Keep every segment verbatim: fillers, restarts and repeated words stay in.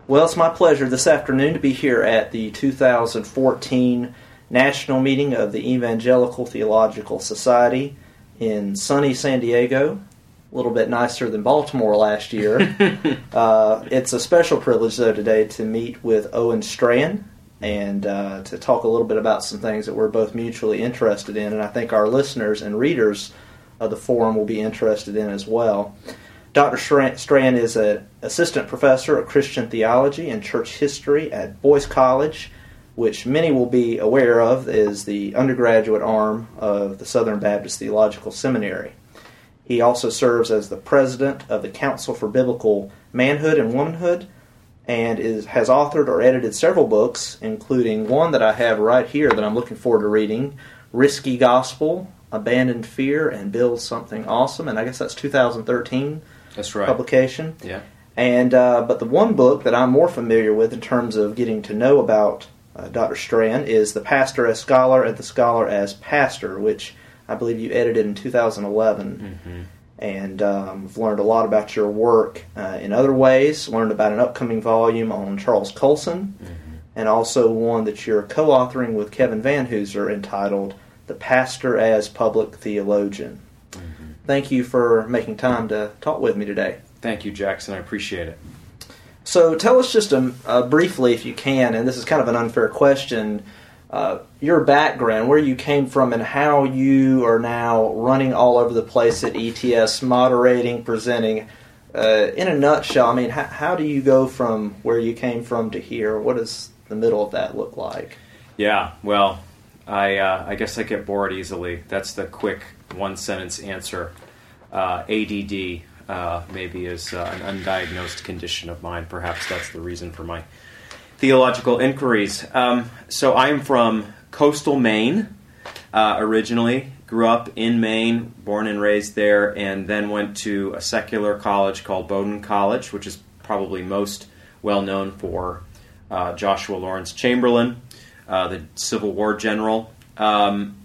Well, it's my pleasure this afternoon to be here at the two thousand fourteen National Meeting of the Evangelical Theological Society in sunny San Diego. A little bit nicer than Baltimore last year. uh, it's a special privilege, though, today to meet with Owen Strachan and uh, to talk a little bit about some things that we're both mutually interested in, and I think our listeners and readers of the forum will be interested in as well. Doctor Strachan is an assistant professor of Christian theology and church history at Boyce College, which many will be aware of is the undergraduate arm of the Southern Baptist Theological Seminary. He also serves as the president of the Council for Biblical Manhood and Womanhood, and is has authored or edited several books, including one that I have right here that I'm looking forward to reading, Risky Gospel, Abandon Fear, and Build Something Awesome, and I guess that's two thousand thirteen. That's right. Publication. Yeah. And uh, but the one book that I'm more familiar with in terms of getting to know about uh, Doctor Strachan is The Pastor as Scholar and the Scholar as Pastor, which I believe you edited in two thousand eleven. Mm-hmm. And um, I've learned a lot about your work uh, in other ways. Learned about an upcoming volume on Charles Colson, mm-hmm. and also one that you're co-authoring with Kevin Van Hooser entitled The Pastor as Public Theologian. Thank you for making time to talk with me today. Thank you, Jackson. I appreciate it. So tell us just um, uh, briefly, if you can, and this is kind of an unfair question, uh, your background, where you came from, and how you are now running all over the place at E T S, moderating, presenting. Uh, in a nutshell, I mean, how, how do you go from where you came from to here? What does the middle of that look like? Yeah, well, I uh, I guess I get bored easily. That's the quick one-sentence answer. Uh, A D D uh, maybe is uh, an undiagnosed condition of mine. Perhaps that's the reason for my theological inquiries. Um, so I'm from coastal Maine uh, originally. Grew up in Maine, born and raised there, and then went to a secular college called Bowdoin College, which is probably most well-known for uh, Joshua Lawrence Chamberlain, uh, the Civil War general. Um,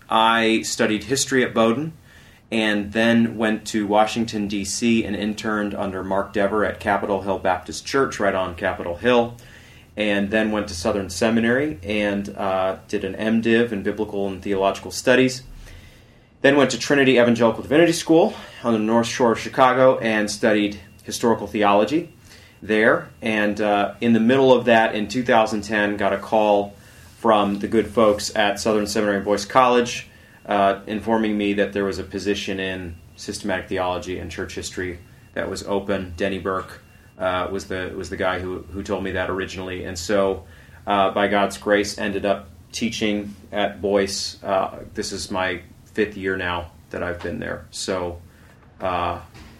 I studied history at Bowdoin, and then went to Washington, D C and interned under Mark Dever at Capitol Hill Baptist Church right on Capitol Hill, and then went to Southern Seminary and uh, did an MDiv in Biblical and Theological Studies. Then went to Trinity Evangelical Divinity School on the North Shore of Chicago and studied historical theology there. And uh, in the middle of that, in two thousand ten, got a call from the good folks at Southern Seminary and Boyce College, uh, informing me that there was a position in systematic theology and church history that was open. Denny Burke uh, was the was the guy who who told me that originally, and so uh, by God's grace, ended up teaching at Boyce. Uh, this is my fifth year now that I've been there. So uh,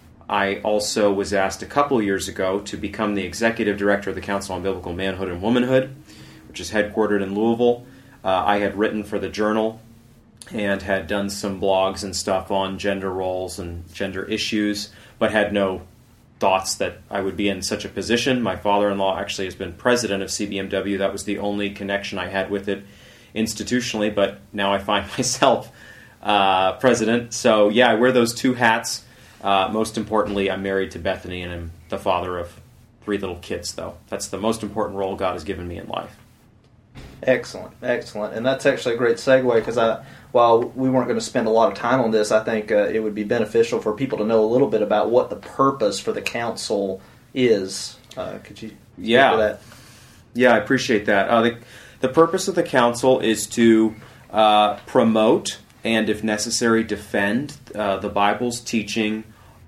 I also was asked a couple years ago to become the executive director of the Council on Biblical Manhood and Womanhood, which is headquartered in Louisville. Uh, I had written for the Journal and had done some blogs and stuff on gender roles and gender issues, but had no thoughts that I would be in such a position. My father-in-law actually has been president of C B M W. That was the only connection I had with it institutionally, but now I find myself uh, president. So yeah, I wear those two hats. Uh, most importantly, I'm married to Bethany, and I'm the father of three little kids, though. That's the most important role God has given me in life. Excellent, excellent. And that's actually a great segue, because I, while we weren't going to spend a lot of time on this, I think uh, it would be beneficial for people to know a little bit about what the purpose for the council is. Uh, could you speak yeah. to that? Yeah, I appreciate that. Uh, the, the purpose of the council is to uh, promote and, if necessary, defend uh, the Bible's teaching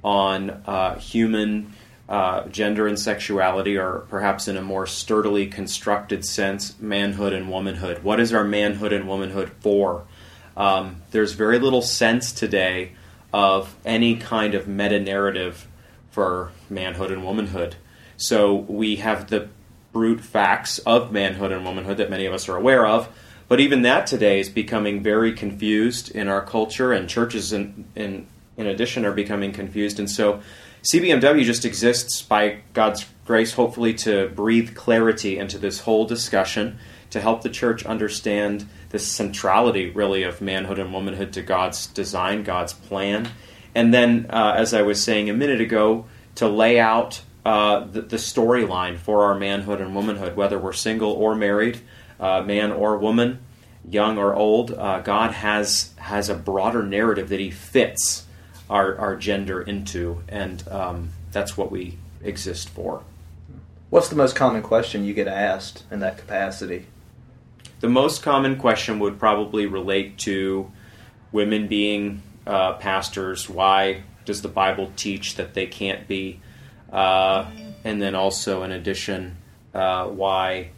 on uh, human Uh, gender and sexuality, or perhaps in a more sturdily constructed sense, manhood and womanhood. What is our manhood and womanhood for? Um, there's very little sense today of any kind of meta-narrative for manhood and womanhood. So we have the brute facts of manhood and womanhood that many of us are aware of, but even that today is becoming very confused in our culture, and churches in, in, in addition are becoming confused. And so C B M W just exists, by God's grace, hopefully, to breathe clarity into this whole discussion, to help the church understand the centrality, really, of manhood and womanhood to God's design, God's plan. And then, uh, as I was saying a minute ago, to lay out uh, the, the storyline for our manhood and womanhood, whether we're single or married, uh, man or woman, young or old. Uh, God has has a broader narrative that He fits our, our gender into, and um, that's what we exist for. What's the most common question you get asked in that capacity? The most common question would probably relate to women being uh, pastors. Why does the Bible teach that they can't be? Uh, and then also, in addition, uh, why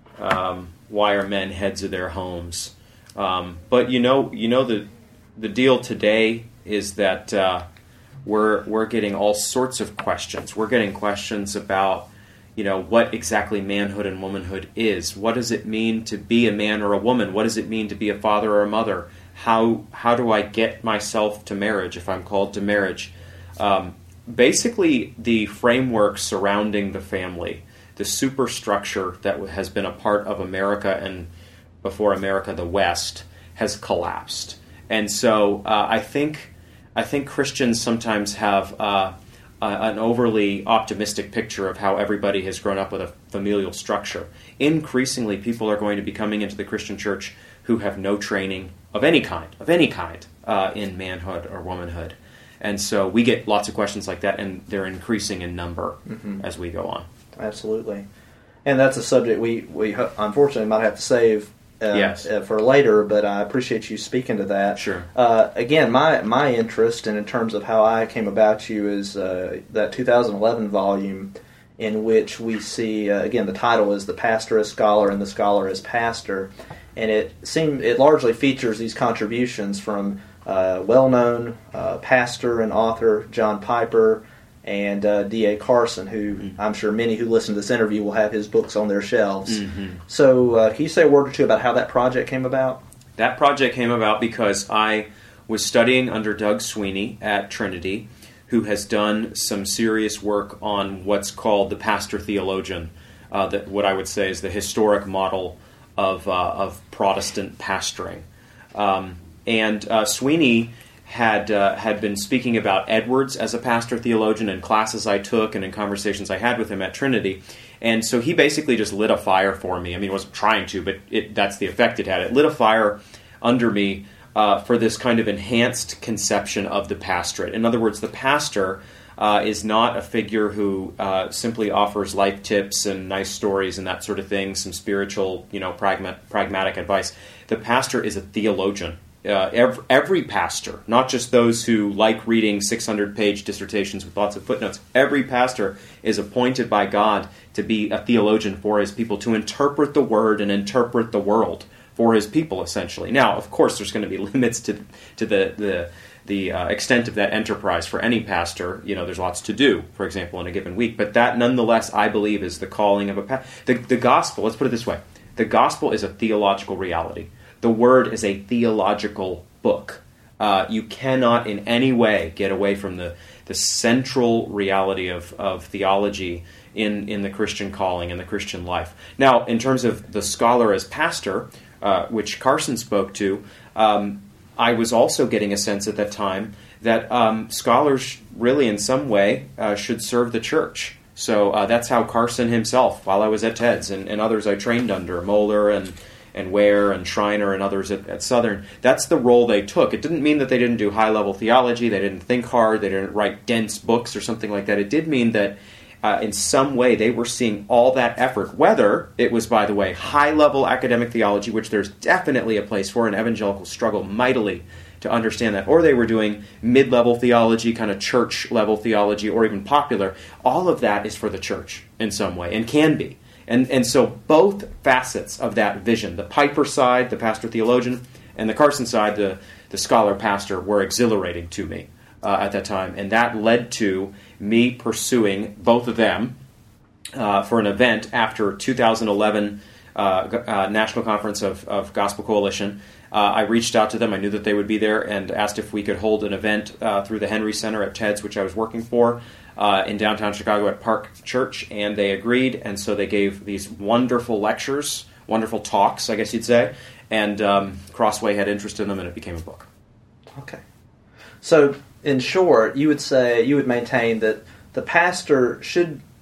um, why are men heads of their homes? Um, but you know, you know the the deal today is that uh, we're we're getting all sorts of questions. We're getting questions about, you know, what exactly manhood and womanhood is. What does it mean to be a man or a woman? What does it mean to be a father or a mother? How how do I get myself to marriage if I'm called to marriage? Um, basically, the framework surrounding the family, the superstructure that has been a part of America and before America, the West, has collapsed. And so uh, I think I think Christians sometimes have uh, uh, an overly optimistic picture of how everybody has grown up with a familial structure. Increasingly, people are going to be coming into the Christian church who have no training of any kind, of any kind, uh, in manhood or womanhood. And so we get lots of questions like that, and they're increasing in number mm-hmm. as we go on. Absolutely. And that's a subject we, we unfortunately might have to save uh, yes. uh, for later, but I appreciate you speaking to that. Sure. Uh, again, my, my interest, and in terms of how I came about you, is uh, that two thousand eleven volume in which we see, uh, again, the title is The Pastor as Scholar and the Scholar as Pastor. And it seem, it largely features these contributions from uh, well-known uh, pastor and author John Piper and uh, D A Carson, who mm-hmm. I'm sure many who listen to this interview will have his books on their shelves. Mm-hmm. So uh, can you say a word or two about how that project came about? That project came about because I was studying under Doug Sweeney at Trinity, who has done some serious work on what's called the pastor theologian, uh, that what I would say is the historic model of uh, of Protestant pastoring. Um, and uh, Sweeney had uh, had been speaking about Edwards as a pastor theologian in classes I took and in conversations I had with him at Trinity. And so he basically just lit a fire for me. I mean, he wasn't trying to, but it, that's the effect it had. It lit a fire under me uh, for this kind of enhanced conception of the pastorate. In other words, the pastor uh, is not a figure who uh, simply offers life tips and nice stories and that sort of thing, some spiritual, you know, pragma- pragmatic advice. The pastor is a theologian. Uh, every, every pastor, not just those who like reading six hundred page dissertations with lots of footnotes, every pastor is appointed by God to be a theologian for his people, to interpret the word and interpret the world for his people, essentially. Now, of course, there's going to be limits to to the the, the uh, extent of that enterprise for any pastor. You know, there's lots to do, for example, in a given week. But that, nonetheless, I believe is the calling of a pastor. The, the gospel, let's put it this way, the gospel is a theological reality. The Word is a theological book. Uh, you cannot in any way get away from the, the central reality of, of theology in, in the Christian calling, in the Christian life. Now, in terms of the scholar as pastor, uh, which Carson spoke to, um, I was also getting a sense at that time that um, scholars really in some way uh, should serve the church. So uh, that's how Carson himself, while I was at TEDS, and, and others I trained under, Moeller and and Ware and Schreiner and others at, at Southern, that's the role they took. It didn't mean that they didn't do high-level theology, they didn't think hard, they didn't write dense books or something like that. It did mean that uh, in some way they were seeing all that effort, whether it was, by the way, high-level academic theology, which there's definitely a place for, and evangelicals struggle mightily to understand that, or they were doing mid-level theology, kind of church-level theology, or even popular. All of that is for the church in some way, and can be. And and so both facets of that vision, the Piper side, the pastor-theologian, and the Carson side, the, the scholar-pastor, were exhilarating to me uh, at that time. And that led to me pursuing both of them uh, for an event after two thousand eleven uh, uh, National Conference of, of Gospel Coalition. Uh, I reached out to them. I knew that they would be there and asked if we could hold an event uh, through the Henry Center at TEDS, which I was working for, Uh, in downtown Chicago at Park Church, and they agreed, and so they gave these wonderful lectures, wonderful talks, I guess you'd say, and um, Crossway had interest in them, and it became a book. Okay. So, in short, you would say, you would maintain that the pastor should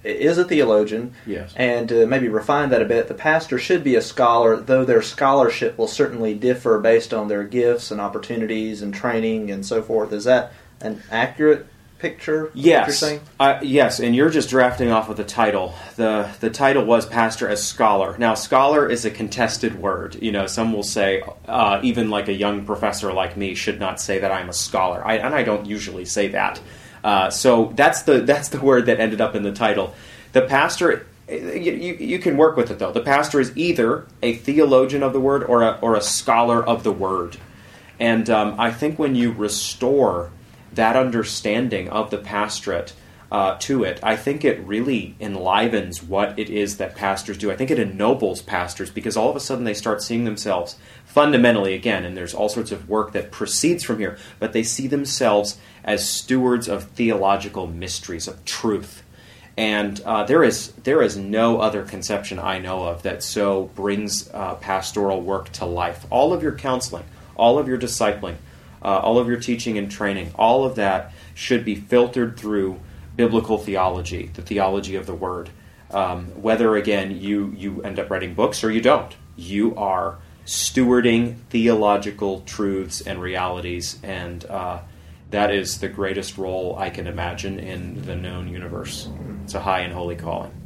is a theologian, Yes. and to maybe refine that a bit, the pastor should be a scholar, though their scholarship will certainly differ based on their gifts and opportunities and training and so forth. Is that an accurate picture? Yes. What you're saying? Uh, yes, and you're just drafting off of the title. The the title was pastor as scholar. Now, scholar is a contested word. You know, some will say, uh, even like a young professor like me should not say that I'm a scholar. I, and I don't usually say that. Uh, so that's the that's the word that ended up in the title. The pastor, you, you, you can work with it, though. The pastor is either a theologian of the word or a, or a scholar of the word. And um, I think when you restore that understanding of the pastorate uh, to it, I think it really enlivens what it is that pastors do. I think it ennobles pastors because all of a sudden they start seeing themselves fundamentally, again, and there's all sorts of work that proceeds from here, but they see themselves as stewards of theological mysteries, of truth. And uh, there is there is no other conception I know of that so brings uh, pastoral work to life. All of your counseling, all of your discipling, Uh, all of your teaching and training, all of that should be filtered through biblical theology, the theology of the Word. Um, whether, again, you, you end up writing books or you don't, you are stewarding theological truths and realities, and uh, that is the greatest role I can imagine in the known universe. It's a high and holy calling.